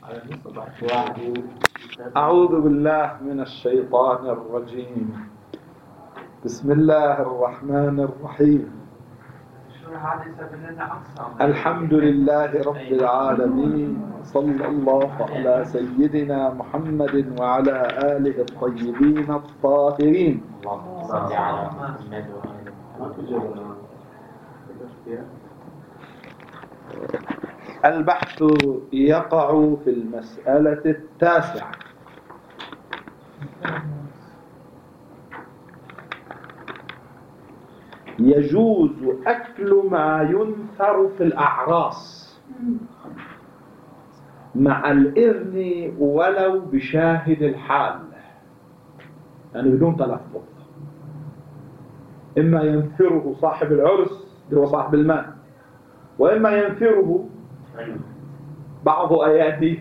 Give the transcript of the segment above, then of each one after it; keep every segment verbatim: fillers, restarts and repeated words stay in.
أعوذ بالله من الشيطان الرجيم. بسم الله الرحمن الرحيم. الحمد لله رب العالمين، صلى الله على سيدنا محمد وعلى آله الطيبين الطاهرين. اللهم صل على محمد وآله. البحث يقع في المسألة التاسعة. يجوز أكل ما ينثر في الأعراس مع الإذن ولو بشاهد الحال، يعني بدون تلفظ. إما ينثره صاحب العرس اللي هو صاحب المال، وإما ينثره بعض أياديه.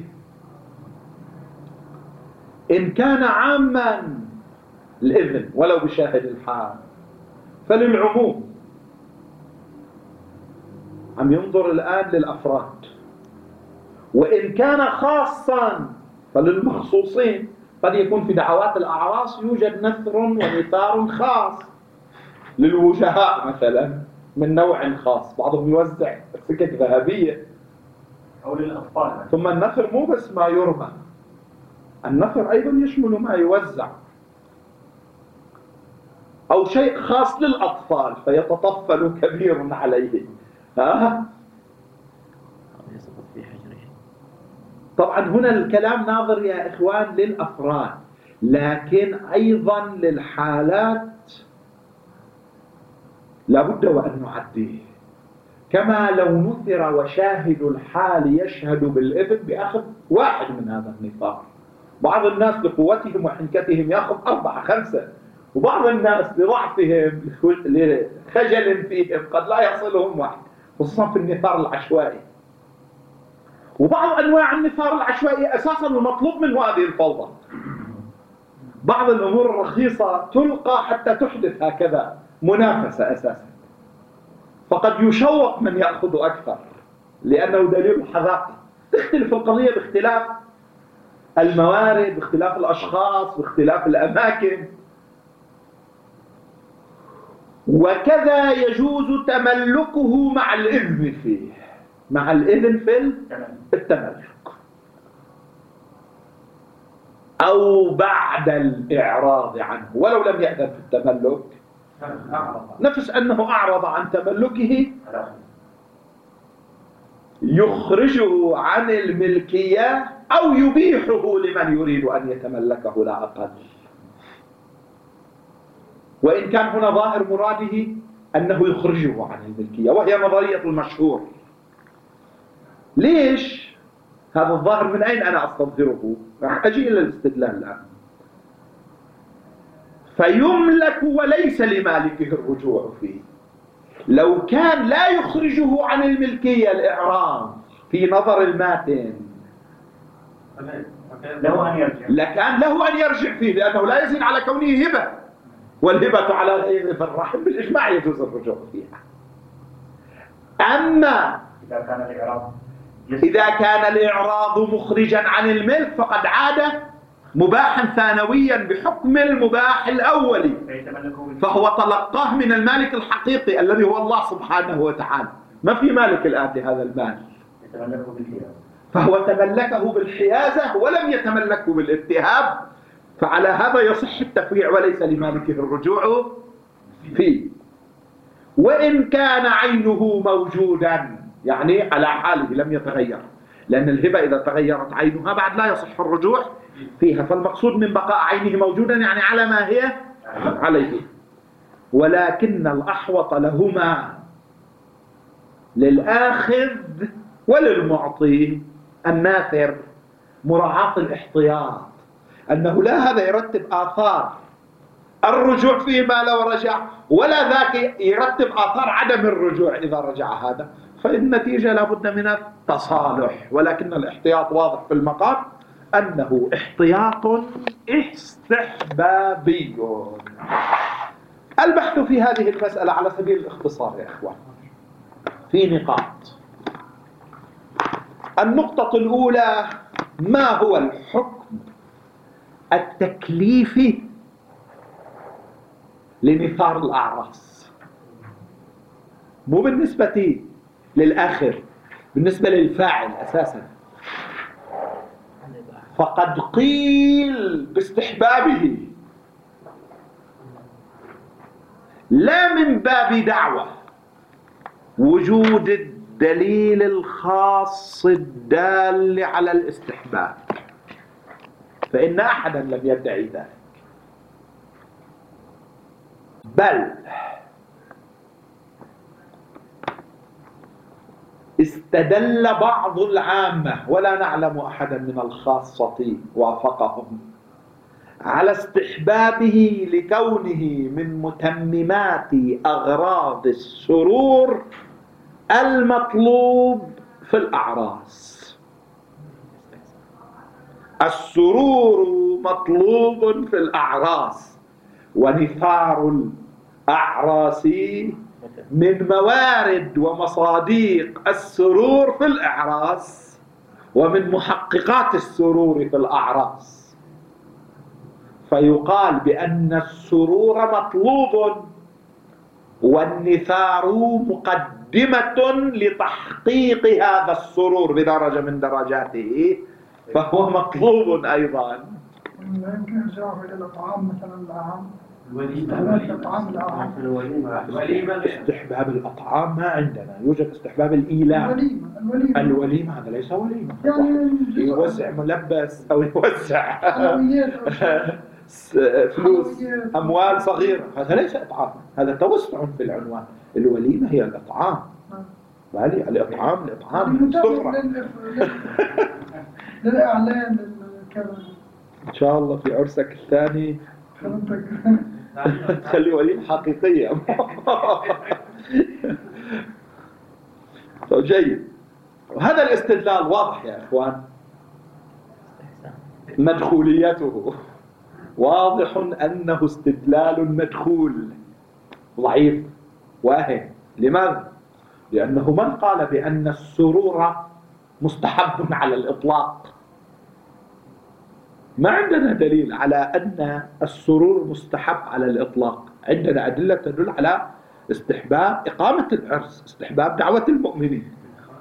إن كان عاما الإذن ولو بشاهد الحال فللعموم. عم ينظر الآن للأفراد. وإن كان خاصا فللمخصوصين. قد يكون في دعوات الأعراس يوجد نثر ونثار خاص للوجهاء مثلا من نوع خاص، بعضهم يوزع سكك ذهبية أو للأطفال. ثم النثر مو بس ما يرمى، النثر أيضا يشمل ما يوزع، أو شيء خاص للأطفال فيتطفل كبير عليه. ها؟ طبعا هنا الكلام ناظر يا إخوان للأفراد، لكن أيضا للحالات لابد وأن نعديه. كما لو نثر وشاهد الحال يشهد بالإذن بأخذ واحد من هذا النثار. بعض الناس لقوتهم وحنكتهم يأخذ أربعة خمسة، وبعض الناس لضعفهم لخجل فيهم قد لا يصلهم واحد، خصوصا في النثار العشوائي. وبعض أنواع النثار العشوائي أساسا المطلوب منه هذه الفوضى. بعض الأمور الرخيصة تلقى حتى تحدث هكذا منافسة أساسا، فقد يشوق من يأخذ أكثر لأنه دليل حذاقة. تختلف القضية باختلاف الموارد، باختلاف الأشخاص، باختلاف الأماكن. وكذا يجوز تملكه مع الإذن فيه، مع الإذن في التملك، أو بعد الإعراض عنه ولو لم يأذن في التملك. نفس أنه أعرض عن تملكه يخرجه عن الملكية أو يبيحه لمن يريد أن يتملكه لا أقل. وإن كان هنا ظاهر مراده أنه يخرجه عن الملكية، وهي نظرية المشهور. ليش؟ هذا الظاهر من أين أنا أستظهره؟ راح أجي إلى الاستدلال الآن. فيملك وليس لمالكه الرجوع فيه. لو كان لا يخرجه عن الملكية الإعراض في نظر الماتن له أن يرجع، لكان له أن يرجع فيه، لأنه لا يزيد على كونه هبة، والهبة على غير ذي الرحم بالإجماع يجوز الرجوع فيها. أما إذا كان الإعراض إذا كان الإعراض مخرجا عن الملك فقد عاد مباحا ثانويا بحكم المباح الأولي، فهو تلقاه من المالك الحقيقي الذي هو الله سبحانه وتعالى. ما في مالك الآن لهذا المال، فهو تملكه بالحيازة ولم يتملكه بالاتهاب، فعلى هذا يصح التفريع وليس لمالكه الرجوع فيه. وإن كان عينه موجودا، يعني على حاله لم يتغير، لأن الهبة إذا تغيرت عينها بعد لا يصح الرجوع فيها. فالمقصود من بقاء عينه موجودا يعني على ما هي عليه. ولكن الأحوط لهما للآخذ وللمعطي الناثر مراعاة الاحتياط، أنه لا هذا يرتب آثار الرجوع فيما لو رجع، ولا ذاك يرتب آثار عدم الرجوع إذا رجع هذا. فالنتيجة لابد من التصالح، ولكن الاحتياط واضح في المقام أنه احتياط استحبابي. البحث في هذه المسألة على سبيل الاختصار يا إخوان في نقاط. النقطة الأولى ما هو الحكم التكليفي لنثار الأعراس، مو بالنسبة للآخر، بالنسبة للفاعل أساسا. فقد قيل باستحبابه لا من باب دعوة وجود الدليل الخاص الدال على الاستحباب، فإن أحدا لم يدعي ذلك، بل استدل بعض العامة ولا نعلم أحدا من الخاصة وافقهم على استحبابه لكونه من متممات أغراض السرور المطلوب في الأعراس. السرور مطلوب في الأعراس، ونثار الأعراس من موارد ومصاديق السرور في الأعراس ومن محققات السرور في الأعراس. فيقال بأن السرور مطلوب والنثار مقدمة لتحقيق هذا السرور بدرجة من درجاته، فهو مطلوب أيضا. لا يمكن إرجاعه إلى الأطعام مثلا الأعم، الوليمة استحباب الأطعام ما عندنا، يوجد استحباب الإيلام. الوليمة الوليمة الوليمة هذا ليس وليمة، يعني يوزع ملبس أو يوزع فلوس أموال صغيرة، هذا ليس إطعام، هذا توسع في العنوان. الوليمة هي الإطعام، بالي الإطعام الإطعام سفرة للإعلان للكذا. إن شاء الله في عرسك الثاني تخلي وليمة حقيقية. جيد. وهذا الاستدلال واضح يا إخوان، مدخوليته واضح أنه استدلال مدخول ضعيف واهن. لماذا؟ لأنه من قال بأن السرور مستحب على الإطلاق، ما عندنا دليل على أن السرور مستحب على الإطلاق. عندنا أدلة تدل على استحباب إقامة العرس، استحباب دعوة المؤمنين.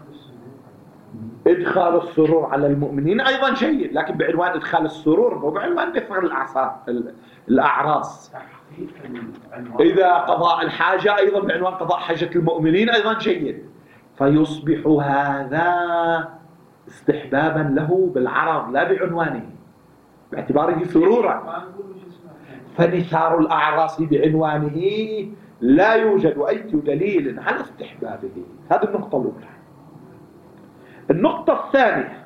إدخال السرور على المؤمنين أيضا جيد، لكن بعنوان إدخال السرور مو بعنوان نفر الأعراس. إذا قضاء الحاجة أيضا بعنوان قضاء حاجة المؤمنين أيضا جيد. فيصبح هذا استحبابا له بالعرض لا بعنوانه باعتباره سرورا. فنثار الأعراس بعنوانه لا يوجد أي دليل على استحبابه. هذه النقطة الأولى. النقطة الثانية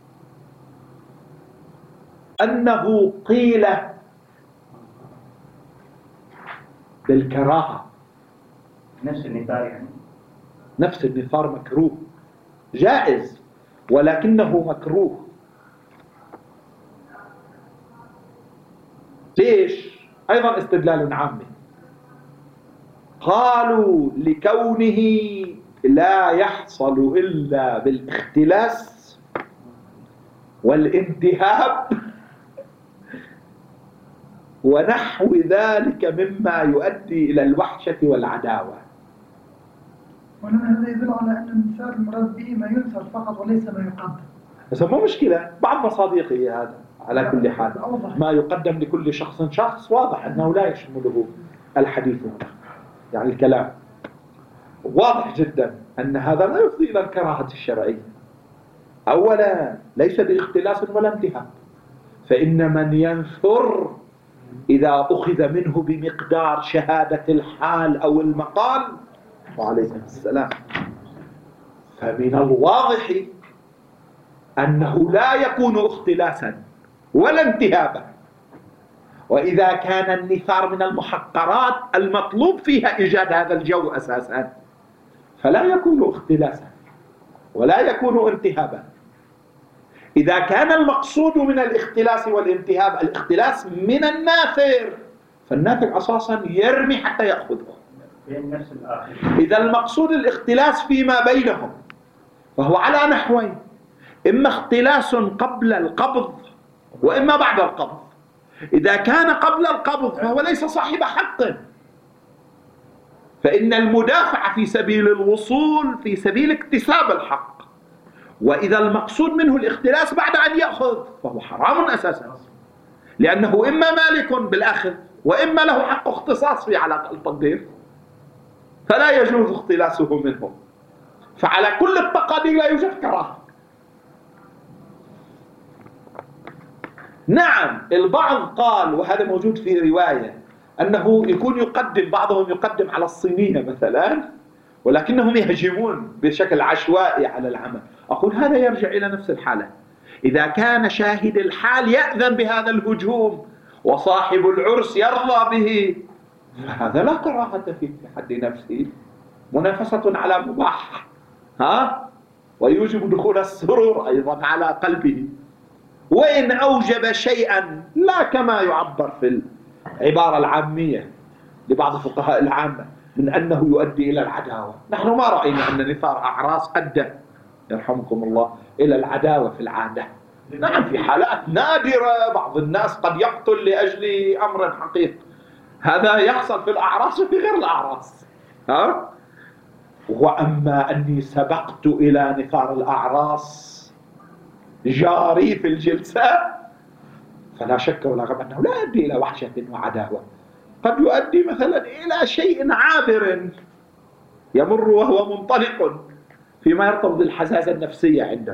أنه قيل بالكراهة. نفس النثار يعني نفس النثار مكروه، جائز ولكنه مكروه. ليش؟ أيضا استدلال عامي. قالوا لكونه لا يحصل إلا بالاختلاس والانتهاب ونحو ذلك مما يؤدي إلى الوحشة والعداوة. وهذا يدل على أن النثار المراد به ما ينثر فقط وليس ما يقدم. بس مو مشكلة، بعض مصادقه هذا على كل حال. ما يقدم لكل شخص شخص واضح أنه لا يشمله الحديث هنا، يعني الكلام واضح جدا أن هذا لا يفضي إلى الكراهة الشرعية. أولا ليس باختلاس ولا انتهاب، فإن من ينثر إذا أخذ منه بمقدار شهادة الحال أو المقال وعليكم السلام، فمن الواضح أنه لا يكون اختلاسا ولا انتهابا. وإذا كان النثار من المحقرات المطلوب فيها إيجاد هذا الجو أساسا، فلا يكون اختلاسا ولا يكون انتهابا. إذا كان المقصود من الاختلاس والانتهاب الاختلاس من الناثر، فالناثر أساسا يرمي حتى يأخذه. إذا المقصود الاختلاس فيما بينهم فهو على نحوين: إما اختلاس قبل القبض وإما بعد القبض. إذا كان قبل القبض فهو ليس صاحب حق، فإن المدافع في سبيل الوصول في سبيل اكتساب الحق، وإذا المقصود منه الاختلاس بعد أن يأخذ فهو حرام أساسا، لأنه إما مالك بالأخذ وإما له حق اختصاص في على التقدير، فلا يجوز اختلاسه منه. فعلى كل التقادير لا يوجد كراهة. نعم البعض قال، وهذا موجود في رواية، أنه يكون يقدم، بعضهم يقدم على الصينية مثلا، ولكنهم يهجمون بشكل عشوائي على العمل. أقول هذا يرجع إلى نفس الحالة. إذا كان شاهد الحال يأذن بهذا الهجوم وصاحب العرس يرضى به فهذا لا كراهة فيه في حد نفسه، منافسة على مباح، ها، ويوجب دخول السرور أيضا على قلبه. وإن أوجب شيئا لا كما يعبر في العبارة العامية لبعض فقهاء العامة من أنه يؤدي إلى العداوة، نحن ما رأينا أن نثار أعراس قد يرحمكم الله إلى العداوة في العادة. نعم في حالات نادرة بعض الناس قد يقتل لأجل أمر حقيقي، هذا يحصل في الأعراس وفي غير الأعراس، ها؟ وأما أني سبقت إلى نثار الأعراس جاري في الجلسة فلا شك ولا ريب أنه لا يؤدي إلى وحشة وعداوة، قد يؤدي مثلا إلى شيء عابر يمر وهو منطلق فيما يرتبط بالحزازة النفسية عنده،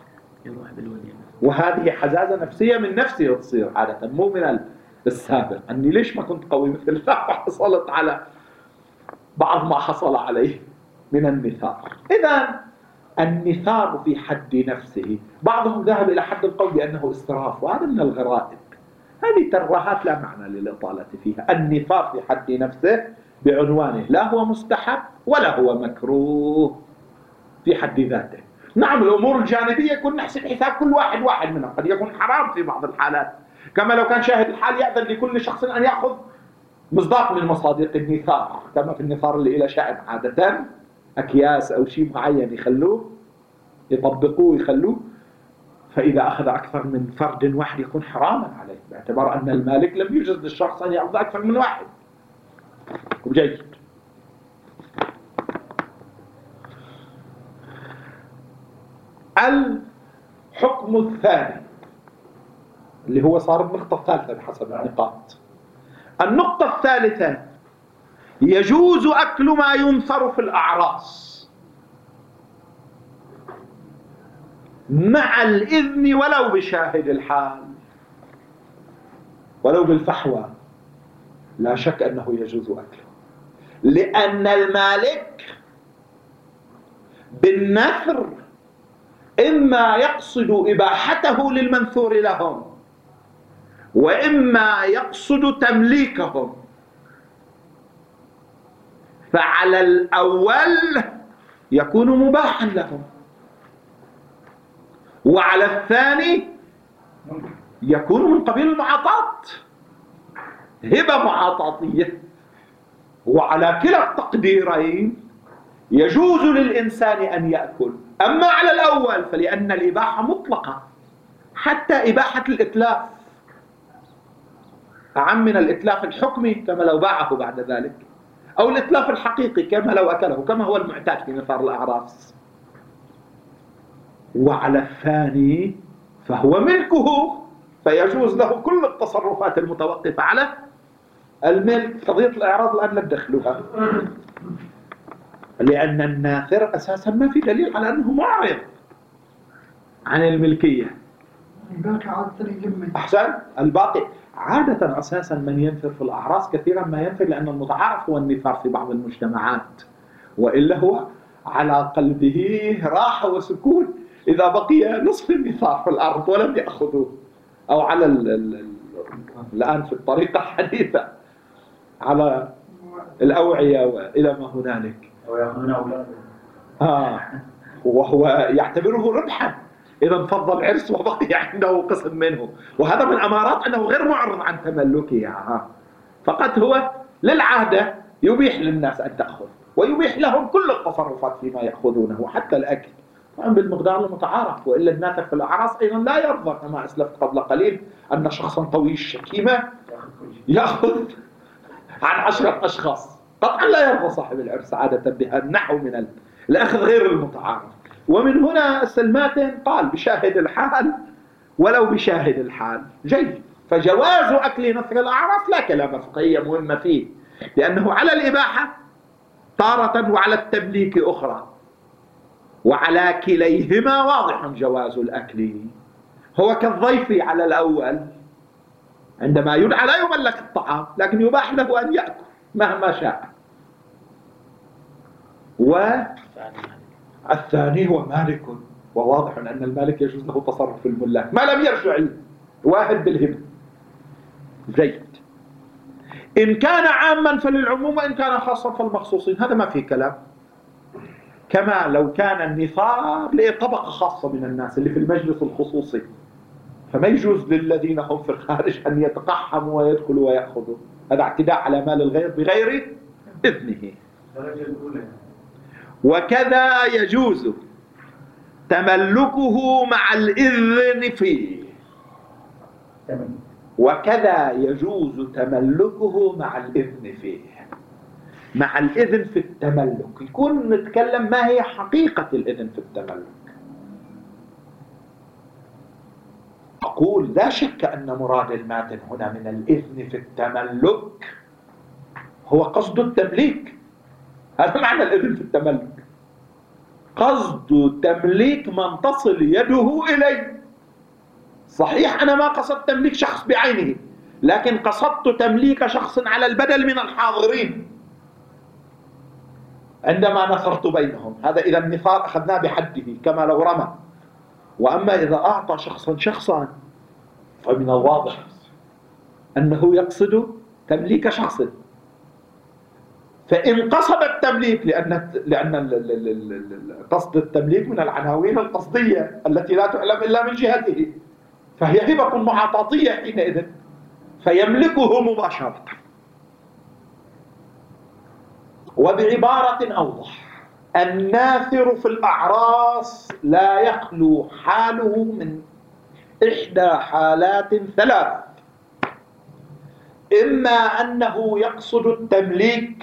وهذه حزازة نفسية من نفسه تصير عادة مو من السابق، أني ليش ما كنت قوي مثل ذا فحصلت على بعض ما حصل عليه من النثار. إذا النثار في حد نفسه بعضهم ذهب إلى حد القول بأنه إسراف، وهذا من الغرائب، هذه ترهات لا معنى للإطالة فيها. النثار في حد نفسه بعنوانه لا هو مستحب ولا هو مكروه في حد ذاته. نعم الأمور الجانبية يكون نحسب حساب كل واحد واحد منها، قد يكون حرام في بعض الحالات، كما لو كان شاهد الحال يأذن لكل شخص أن يأخذ مصداق من مصادق النثار، كما في النثار اللي إلى شأن عادة أكياس أو شيء معين يخلوه يطبقوه يخلوه، فإذا أخذ أكثر من فرد واحد يكون حراما عليه، باعتبار أن المالك لم يجز للشخص أن يأخذ أكثر من واحد. وجيد. الحكم الثاني اللي هو صار النقطة الثالثة بحسب النقاط. النقطة الثالثة يجوز أكل ما ينثر في الأعراس مع الإذن ولو بشاهد الحال ولو بالفحوى، لا شك أنه يجوز أكله، لأن المالك بالنثر إما يقصد إباحته للمنثور لهم وإما يقصد تمليكهم، فعلى الأول يكون مباحا لهم، وعلى الثاني يكون من قبيل المعاطاة، هبة معاطاتية. وعلى كلا التقديرين يجوز للإنسان أن يأكل. أما على الأول فلأن الإباحة مطلقة، حتى إباحة الإتلاف أعم من الإتلاف الحكمي كما لو باعه بعد ذلك، أو الإتلاف الحقيقي كما لو أكله، كما هو المعتاد في نثار الأعراس. وعلى الثاني فهو ملكه، فيجوز له كل التصرفات المتوقفة على الملك. قضية الإعراض الآن لا تدخلها، لأن الناثر أساسا ما في دليل على أنه معرض عن الملكية. أحسن. الباقي عادة أساسا من ينثر في الأعراس كثيرا ما ينثر لأن المتعارف هو النثار في بعض المجتمعات، وإلا هو على قلبه راحة وسكون إذا بقي نصف النثار في الأرض ولم يأخذوه، أو على ال ال الآن في الطريقة الحديثة على الأوعية وإلى ما هنالك، أو يأخذون أولاده. آه وهو يعتبره ربحا إذا انفض العرس وبقي عنده قسم منه، وهذا من أمارات أنه غير معرض عن تملكها، فقط هو للعادة يبيح للناس أن تأخذ ويبيح لهم كل التصرفات فيما يأخذونه حتى الأكل. بالمقدار المتعارف، وإلا الناتج في الأعراس أيضا لا يرضى كما أسلفت قبل قليل أن شخصا طويل الشكيمة يأخذ عن عشرة أشخاص، قطعا لا يرضى صاحب العرس عادة بهذا النحو من الأخذ غير المتعارف. ومن هنا السلماتن قال بشاهد الحال ولو بشاهد الحال جيد. فجواز أكل نثر الأعراس لا كلام فقهي مهمة فيه، لأنه على الإباحة تارة وعلى التمليك أخرى، وعلى كليهما واضح جواز الأكل. هو كالضيف على الأول عندما يدعى لا يملك الطعام، لكن يباح له أن يأكل مهما شاء. والثاني هو مالك، وواضح أن المالك يجوز له تصرف في الملاك ما لم يرجع الواحد بالهبة. زيد. إن كان عاما فللعموم، وإن كان خاصا فالمخصوصين، هذا ما فيه كلام. كما لو كان النثار لطبقة خاصة من الناس اللي في المجلس الخصوصي، فما يجوز للذين هم في الخارج أن يتقحموا ويدخلوا ويأخذوا، هذا اعتداء على مال الغير بغير إذنه. وكذا يجوز تملكه مع الإذن فيه، وكذا يجوز تملكه مع الإذن فيه. مع الإذن في التملك يكون نتكلم ما هي حقيقة الإذن في التملك. أقول لا شك أن مراد الماتن هنا من الإذن في التملك هو قصد التمليك، هذا معنى الإذن في التملك، قصد تمليك من تصل يده إليه. صحيح أنا ما قصدت تمليك شخص بعينه، لكن قصدت تمليك شخص على البدل من الحاضرين عندما نثرت بينهم. هذا إذا النثار أخذناه بحده كما لو رمى. وأما إذا أعطى شخصا شخصا فمن الواضح أنه يقصد تمليك شخص. فإن قصد التمليك، لأن لأن قصد التمليك من العناوين القصدية التي لا تعلم إلا من جهته، فهي هبة معاطاتية حينئذ، فيملكه مباشرة. وبعبارة أوضح، الناثر في الأعراس لا يخلو حاله من إحدى حالات ثلاث: إما أنه يقصد التمليك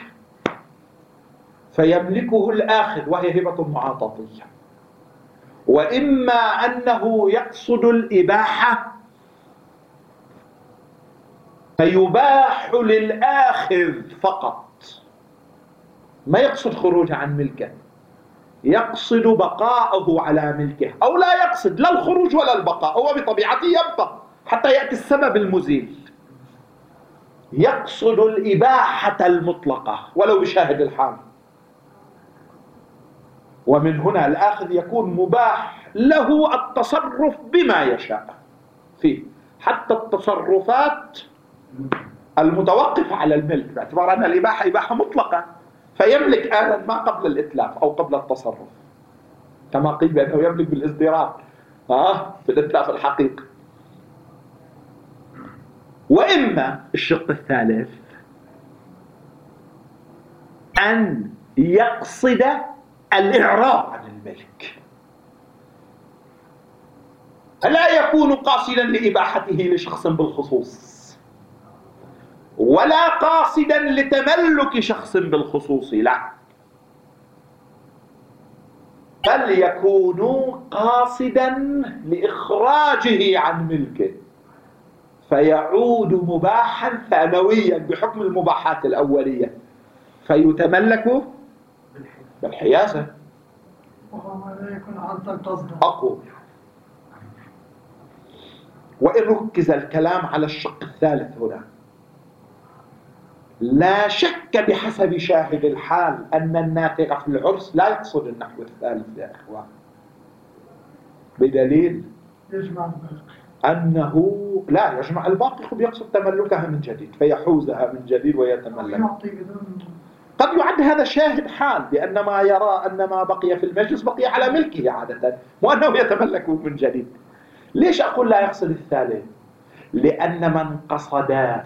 فيملكه الآخر وهي هبة معاطاتية، وإما أنه يقصد الإباحة فيباح للآخذ فقط، ما يقصد خروج عن ملكه، يقصد بقاءه على ملكه، أو لا يقصد لا الخروج ولا البقاء، هو بطبيعته يبقى حتى يأتي السبب المزيل. يقصد الإباحة المطلقة ولو بشاهد الحال. ومن هنا الآخذ يكون مباح له التصرف بما يشاء فيه، حتى التصرفات المتوقفة على الملك، باعتبار أن الإباحة إباحة مطلقة، فيملك آلا ما قبل الإتلاف أو قبل التصرف، كما قيل بأنه يملك بالإصدرار آه في الإتلاف الحقيقي. وإما الشق الثالث أن يقصد الإعراض عن الملك، لا يكون قاصدا لإباحته لشخص بالخصوص، ولا قاصدا لتملك شخص بالخصوص، لا، بل يكون قاصدا لإخراجه عن ملكه، فيعود مباحا ثانويا بحكم المباحات الأولية، فيتملك بالحيازة. وهو ما لا يكون عن قصد. أقول وإن ركز الكلام على الشق الثالث هنا، لا شك بحسب شاهد الحال أن الناثر في العرس لا يقصد النحو الثالث يا إخوان، بدليل يجمع الباقي أنه لا يجمع الباقي، يقصد تملكها من جديد فيحوزها من جديد ويتملك. قد يعد هذا شاهد حال، لأن ما يرى أن ما بقي في المجلس بقي على ملكه عادة، وأنه يتملكه من جديد. ليش أقول لا يقصد الثالث؟ لأن من قصد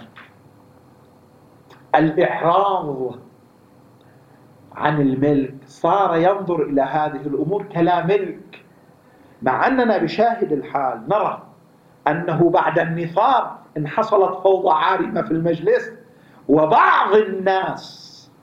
الإعراض عن الملك صار ينظر إلى هذه الأمور كلا ملك، مع أننا بشاهد الحال نرى أنه بعد النثار إن حصلت فوضى عارمة في المجلس وبعض الناس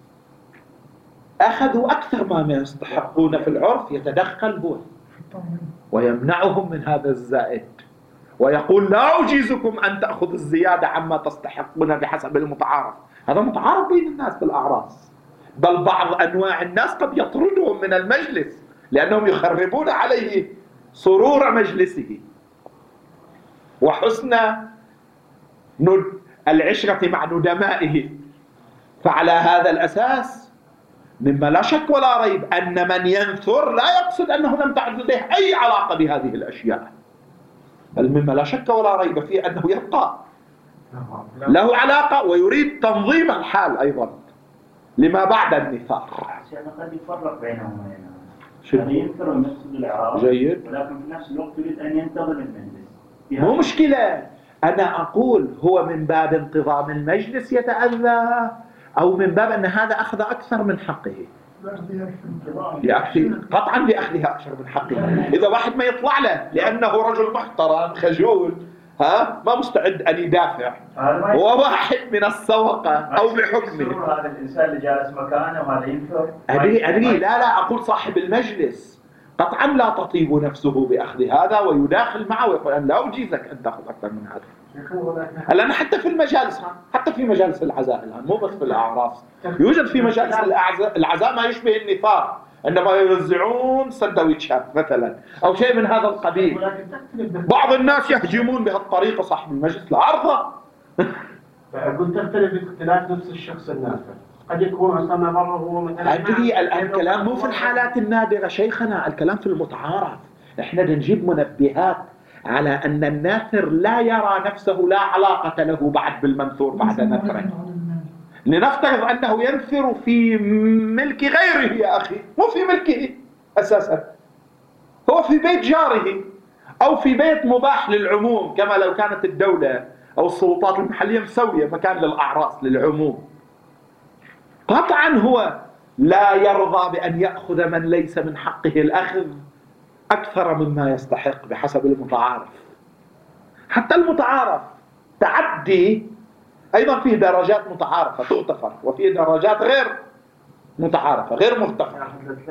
أخذوا أكثر ما يستحقون في العرف، يتدخل هو ويمنعهم من هذا الزائد ويقول لا أجيزكم أن تأخذ الزيادة عما تستحقون بحسب المتعارف. هذا متعارف بين الناس بالأعراس، بل بعض أنواع الناس قد يطردهم من المجلس لأنهم يخربون عليه سرور مجلسه وحسن العشرة مع ندمائه. فعلى هذا الأساس مما لا شك ولا ريب أن من ينثر لا يقصد أنه لم تعد لديه أي علاقة بهذه الأشياء، بل مما لا شك ولا ريب فيه أنه يبقى له علاقة ويريد تنظيم الحال أيضا لما بعد النثار. قد يفرق بينهما شنو؟ هذا ينثر ويقصد الإعراب جيد، ولكن في نفس الوقت يريد أن ينتظم المجلس. مو مشكلة. أنا أقول هو من باب انتظام المجلس يتأذى أو من باب أن هذا أخذ أكثر من حقه؟ لأخذ قطعا لأخذها أكثر من حقه. إذا واحد ما يطلع له لأنه رجل محترم خجول ها ما مستعد أن يدافع، هو واحد من السوقة أو بحكمه. هذا الإنسان اللي جالس مكانه وهذا ينثر. أدري أدري لا لا أقول صاحب المجلس قطعا لا تطيب نفسه بأخذ هذا ويداخل معه ويقول أنا لا أجيزك أن تأخذ أكثر من هذا. الآن حتى في المجالس حتى في مجالس العزاء الآن مو بس في الأعراس، يوجد في مجالس العزاء ما يشبه النثار، عندما يوزعون سندويتشات مثلا أو شيء من هذا القبيل. بعض الناس يهجمون بهالطريقة صاحب المجلس لا أرضى. فقلت تختلف باختلاف نفس الشخص النافع، قد يكون أصلا مرة هو مثلا. أدري الآن كلام مو في الحالات النادرة شيخنا، الكلام في المتعارف. إحنا نجيب منبهات على أن الناثر لا يرى نفسه لا علاقة له بعد بالمنثور بعد نثره. لنفترض أنه ينثر في ملك غيره يا أخي، مو في ملكه أساسا، هو في بيت جاره أو في بيت مباح للعموم كما لو كانت الدولة أو السلطات المحلية مسوية مكان للأعراس للعموم. قطعا هو لا يرضى بأن يأخذ من ليس من حقه الأخذ أكثر مما يستحق بحسب المتعارف. حتى المتعارف تعدي أيضا فيه درجات متعارفة تغتفر وفيه درجات غير متعارفة غير مغتفرة.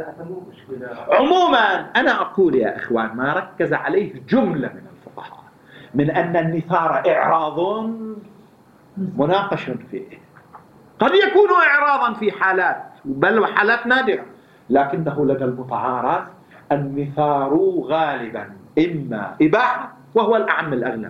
عموما أنا أقول يا إخوان ما ركز عليه جملة من الفقهاء من أن النثار إعراض مناقش فيه، قد يكون إعراضا في حالات بل وحالات نادرة، لكنه لدى المتعارف النثار غالبا إما إباحة وهو الأعم الأغلب،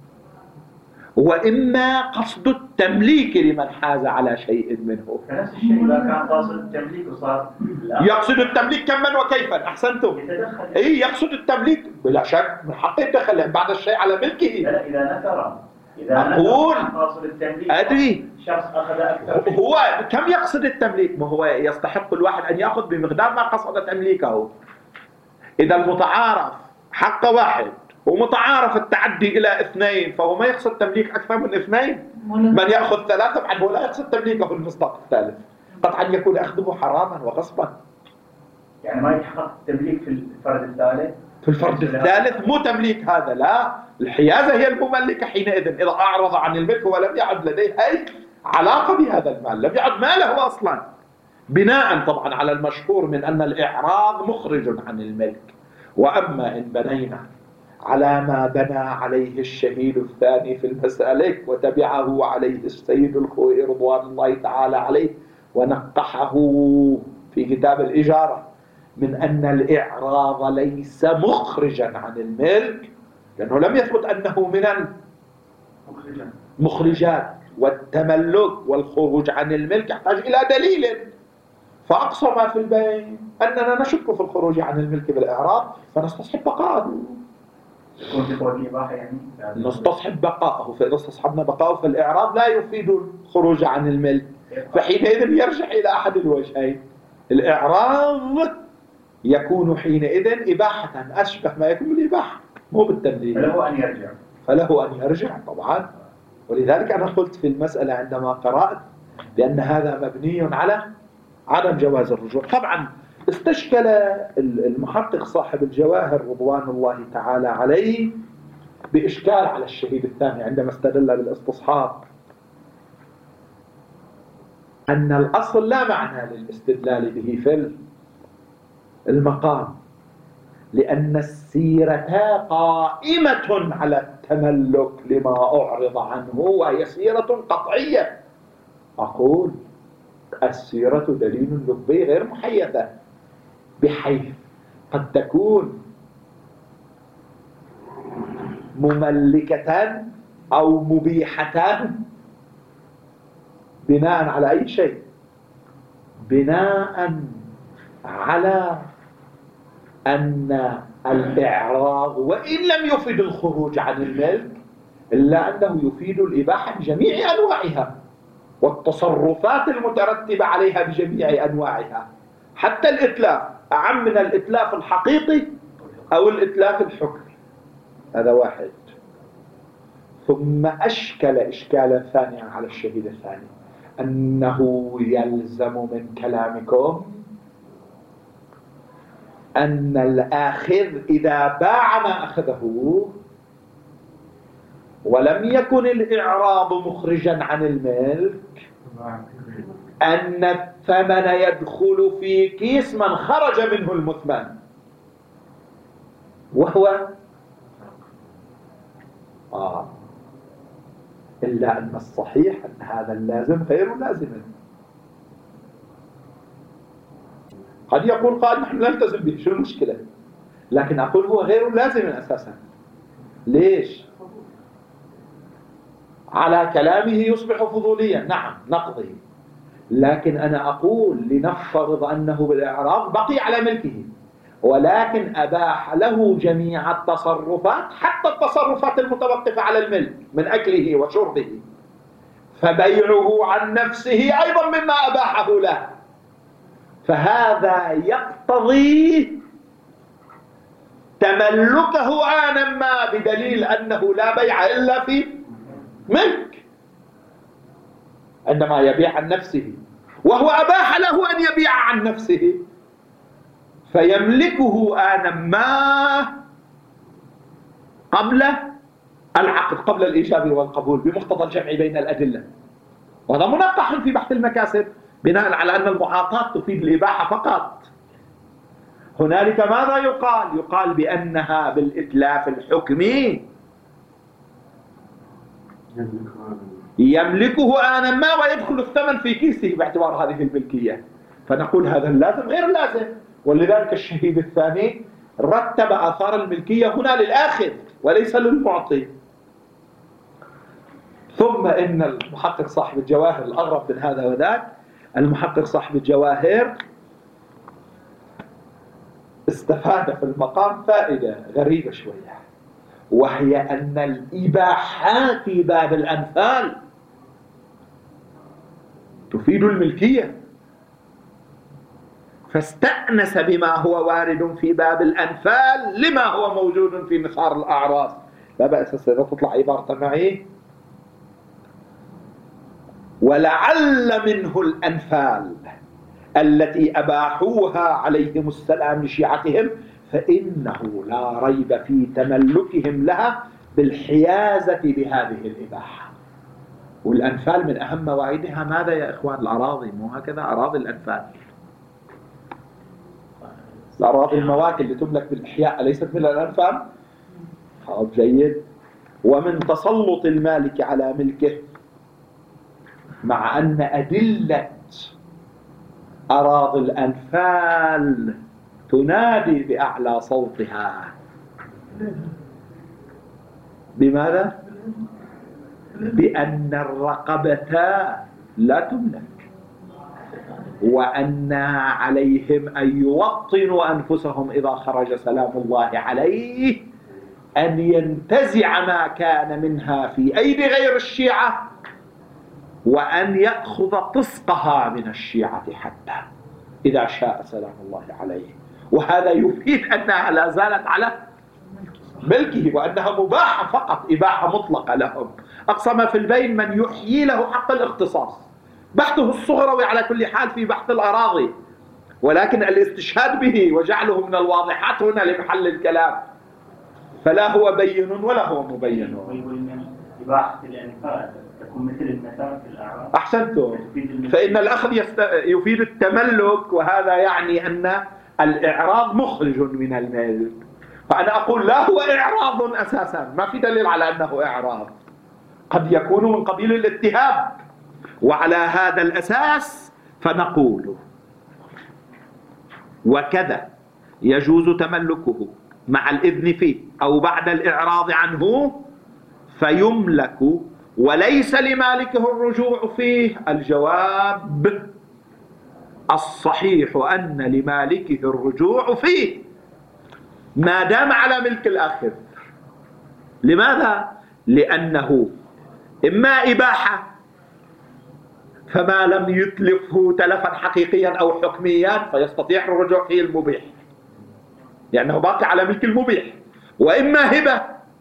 وإما قصد التمليك لمن حاز على شيء منه. نفس الشيء إذا كان قاصد التمليك وصار يقصد التمليك كمن وكيفا. أحسنتم. إيه يقصد التمليك بلا شك من حقه يدخل بعد الشيء على ملكه. لا إذا نثر إذا أقول قاصد التمليك أدري شخص أخذ أكثر. هو كم يقصد التمليك؟ ما هو يستحق الواحد أن يأخذ بمقدار ما قصد تمليكه. إذا المتعارف حق واحد ومتعارف التعدي إلى اثنين فهو ما يقصد تمليك أكثر من اثنين. من يأخذ ثلاثة بعد هو لا يقصد تمليكه في المصداق الثالث، قطعا يكون أخذه حراما وغصبا. يعني ما يتحقق التمليك في الفرد الثالث. في الفرد الثالث مو تمليك هذا، لا، الحيازة هي المملكة حينئذ إذا أعرض عن الملك ولم يعد لديه أي علاقة بهذا المال، لم يعد ماله أصلا، بناء طبعا على المشهور من أن الإعراض مخرج عن الملك. وأما إن بنينا على ما بنى عليه الشهيد الثاني في المسألة وتبعه عليه السيد الخوئي رضوان الله تعالى عليه ونقحه في كتاب الإجارة من أن الإعراض ليس مخرجا عن الملك، لأنه لم يثبت أنه من المخرجات، والتملك والخروج عن الملك يحتاج إلى دليل. فأقصى ما في البين أننا نشك في الخروج عن الملك بالإعراض فنستصحب بقاءه. يكون في قول الإباحة يعني نستصحب بقاءه، فإذا استصحبنا بقاءه فالإعراض لا يفيد الخروج عن الملك، فحينئذ يرجع إلى أحد الوجهين. الإعراض يكون حينئذ إباحة أشبه ما يكون بالإباحة مو بالتمليك، فله أن يرجع فله أن يرجع طبعا. ولذلك أنا قلت في المسألة عندما قرأت بأن هذا مبني على عدم جواز الرجوع. طبعا استشكل المحقق صاحب الجواهر رضوان الله تعالى عليه بإشكال على الشهيد الثاني عندما استدل بالاستصحاب أن الأصل لا معنى للاستدلال به في المقام، لأن السيرة قائمة على التملك لما أعرض عنه وهي سيرة قطعية. أقول السيرة دليل لبي غير محيثة، بحيث قد تكون مملكة أو مبيحة بناء على أي شيء؟ بناء على أن الإعراض وإن لم يفيد الخروج عن الملك إلا أنه يفيد الإباحة بجميع أنواعها والتصرفات المترتبة عليها بجميع أنواعها، حتى الإتلاف أعم من الإتلاف الحقيقي أو الإتلاف الحكمي. هذا واحد. ثم أشكل إشكالا ثانيا على الشهيد الثاني، أنه يلزم من كلامكم أن الآخذ إذا باع ما أخذه ولم يكن الإعراض مخرجا عن الملك أن الثمن يدخل في كيس من خرج منه المثمن، وهو آه إلا أن الصحيح أن هذا اللازم غير لازم. قد يقول قال نحن لا نلتزم به، شو المشكلة؟ لكن أقول هو غير لازم أساسا. ليش؟ على كلامه يصبح فضوليا، نعم نقضي، لكن أنا أقول لنفترض أنه بالإعراض بقي على ملكه ولكن أباح له جميع التصرفات حتى التصرفات المتوقفة على الملك من أكله وشربه، فبيعه عن نفسه أيضا مما أباحه له، فهذا يقتضي تملكه آنا ما بدليل أنه لا بيع إلا في ملك عندما يبيع عن نفسه، وهو أباح له أن يبيع عن نفسه فيملكه آنا ما قبل العقد، قبل الإيجاب والقبول بمقتضى الجمع بين الأدلة. وهذا منقح في بحث المكاسب بناء على أن المعاطاة تفيد الإباحة فقط. هنالك ماذا يقال؟ يقال بأنها بالإتلاف الحكمي يملكه آنا ما ويدخل الثمن في كيسه باعتبار هذه الملكية، فنقول هذا اللازم غير لازم. ولذلك الشهيد الثاني رتب آثار الملكية هنا للآخذ وليس للمعطي. ثم إن المحقق صاحب الجواهر الأغرب من هذا وذاك، المحقق صاحب الجواهر استفاد في المقام فائدة غريبة شوية، وهي أن الإباحات في باب الأنفال تفيد الملكية، فاستأنس بما هو وارد في باب الأنفال لما هو موجود في نصار الأعراض. لا بأس ستطلع عبارة معي: ولعل منه الأنفال التي أباحوها عليهم السلام لشيعتهم فإنه لا ريب في تملكهم لها بالحيازة بهذه الإباحة. والأنفال من أهم مواعيدها ماذا يا إخوان؟ الأراضي، مو هكذا؟ أراضي الأنفال، الأراضي المواكل اللي تملك بالإحياء أليست من الأنفال؟ خاب جيد. ومن تسلط المالك على ملكه، مع أن أدلة أراضي الأنفال تنادي بأعلى صوتها بماذا؟ بأن الرقبة لا تملك، وأن عليهم أن يوطنوا أنفسهم إذا خرج سلام الله عليه أن ينتزع ما كان منها في أيدي غير الشيعة وأن يأخذ طسقها من الشيعة حتى إذا شاء سلام الله عليه. وهذا يفيد أنها لا زالت على ملكه وأنها مباحة فقط، إباحة مطلقة لهم. أقصى ما في البين من يحيي له حق الاختصاص. بحثه الصغروي على كل حال في بحث الأراضي ولكن الاستشهاد به وجعله من الواضحات هنا لمحل الكلام، فلا هو بين ولا هو مبين. ويقول من إباحة الانفراد تكون مثل المسار في الأعراض. أحسنتم. فإن الأخذ يست... يفيد التملك، وهذا يعني أن الإعراض مخرج من الملك. فأنا أقول لا هو إعراض أساسا، ما في دليل على أنه إعراض، قد يكون من قبيل الاتهام. وعلى هذا الأساس فنقول وكذا يجوز تملكه مع الإذن فيه أو بعد الإعراض عنه فيملك وليس لمالكه الرجوع فيه. الجواب الصحيح أن لمالكه الرجوع فيه ما دام على ملك الآخر. لماذا؟ لأنه إما إباحة فما لم يتلفه تلفا حقيقيا أو حكميا فيستطيع الرجوع فيه المبيح لأنه باقي على ملك المبيح، وإما هبة،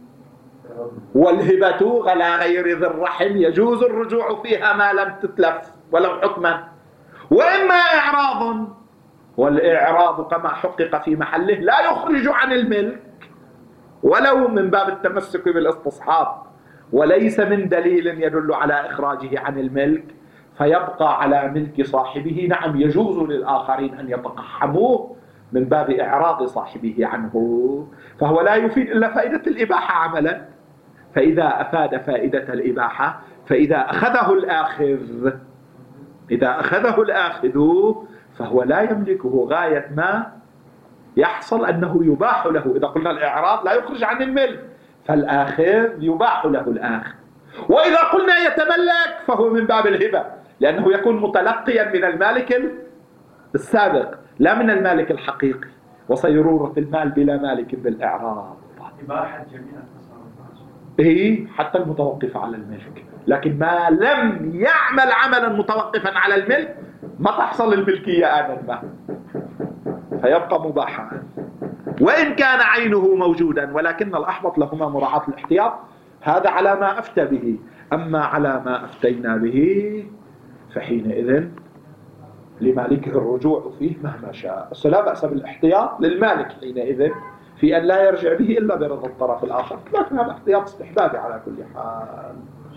والهبة على غير ذي الرحم يجوز الرجوع فيها ما لم تتلف ولو حكما، وإما إعراض، والإعراض كما حقق في محله لا يخرج عن الملك ولو من باب التمسك بالاستصحاب، وليس من دليل يدل على إخراجه عن الملك فيبقى على ملك صاحبه. نعم يجوز للآخرين أن يتقحموه من باب إعراض صاحبه عنه، فهو لا يفيد إلا فائدة الإباحة عملا. فإذا أفاد فائدة الإباحة فإذا أخذه الآخذ إذا أخذه الآخذ فهو لا يملكه غاية ما يحصل أنه يباح له. إذا قلنا الإعراض لا يخرج عن الملك فالآخذ يباح له الآخذ، وإذا قلنا يتملك فهو من باب الهبة لأنه يكون متلقيا من المالك السابق لا من المالك الحقيقي، وصيرورة المال بلا مالك بالإعراض. إباحة جميع التصرفات إيه حتى المتوقف على الملك، لكن ما لم يعمل عملا متوقفا على الملك ما تحصل الملكية آنا ما، فيبقى مباحا وإن كان عينه موجودا، ولكن الأحوط لهما مراعاة الاحتياط. هذا على ما أفتى به. أما على ما أفتينا به فحينئذ لمالكه الرجوع فيه مهما شاء. بس لا بأس بالاحتياط للمالك حينئذ في أن لا يرجع به إلا برضا الطرف الآخر، لكن هذا احتياط استحبابي على كل حال.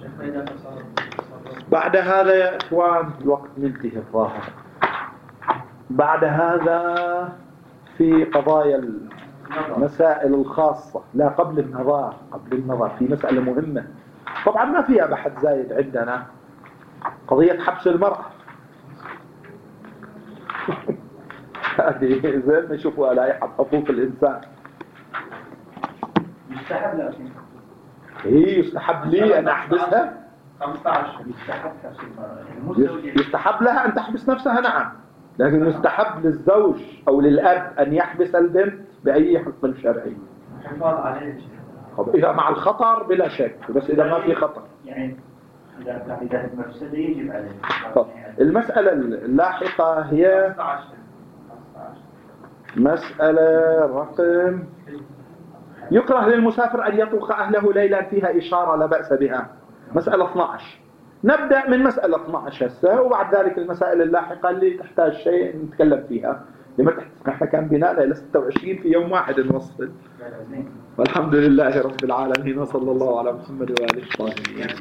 بعد هذا يا إخوان الوقت منتهي الظاهر. بعد هذا في قضايا المسائل الخاصة، لا قبل النظر قبل النظر في مسألة مهمة طبعا ما فيها بحث زايد عندنا، قضية حبس المرأة. هذه زي ما يشوفوا لائحة حقوق الإنسان. يستحب لكن هي يستحب لي أن أحبسها؟ خمسة عشر يستحب حبس المرأة. يستحب لها أن تحبس نفسها نعم، لكن يستحب للزوج أو للأب أن يحبس البنت بأي حق شرعي. حفاظ عليه. إذا مع الخطر بلا شك، بس إذا ما في خطر يعني إذا إذا المفسدة يجب عليه. طب. المسألة اللاحقة هي مسألة رقم يكره للمسافر أن يطرق أهله ليلا فيها إشارة لا بأس بها، مسألة اثني عشر. نبدأ من مسألة اثني عشر هسه، وبعد ذلك المسائل اللاحقة اللي تحتاج شيء نتكلم فيها. لما احنا كان بناء إلى ستة وعشرين في يوم واحد نوصل. والحمد لله رب العالمين، وصلى الله على محمد وآله الطاهرين.